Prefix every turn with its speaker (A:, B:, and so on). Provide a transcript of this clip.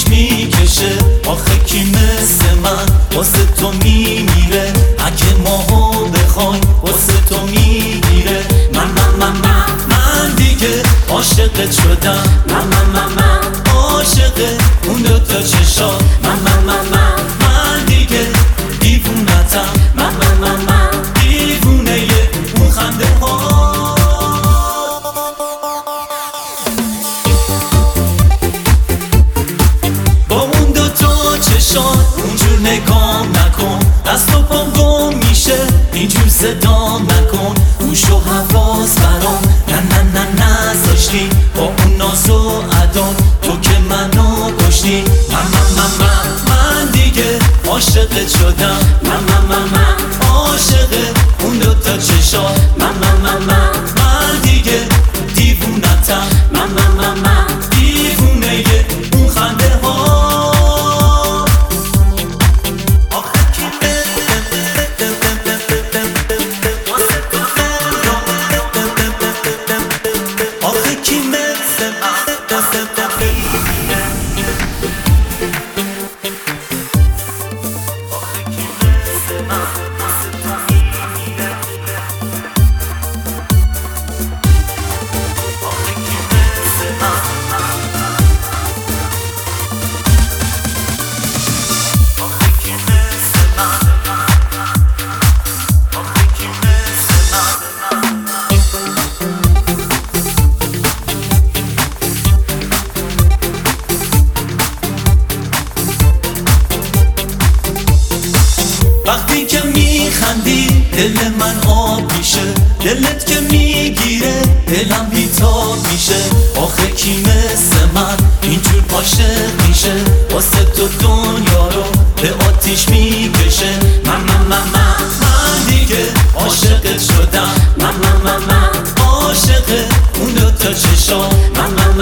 A: آتیش میکشه. آخه کی مثل من واسه تو میمیره؟ اگه ماهو بخوای واسه تو میگیره. من دیگه عاشقت شدم. من عاشق اون دوتا چشا. من دیگه دیوونتم. من دیوونه اون خنده ها. با اون دوتا چشات اونجور نگام نکن. دست و پام گم میشه اینجور صدا نکن. گوش و حواس برام نه نذاشتی. با اون ناز و ادا تو که منو کشتی. من دیگه عاشقت شدم. من عاشق اون دوتا چشا. من دیگه دیوونتم. من دیوونه اون خنده ها. آخه کی مثل من واسه تو میمیره؟ آخه کی مثل من واسه تو میمیره؟ آخه کی مثل من؟ آخه کی مثل من؟ آخه کی مثل من؟ وقتی که میخندی دل من آب میشه. دلت که میگیره دلم بیتاب میشه. آخه کی مثل من اینجور عاشق میشه؟ واسه تو دنیا رو به آتیش میکشه. من دیگه عاشقت شدم. من عاشق اون دوتا چشا. من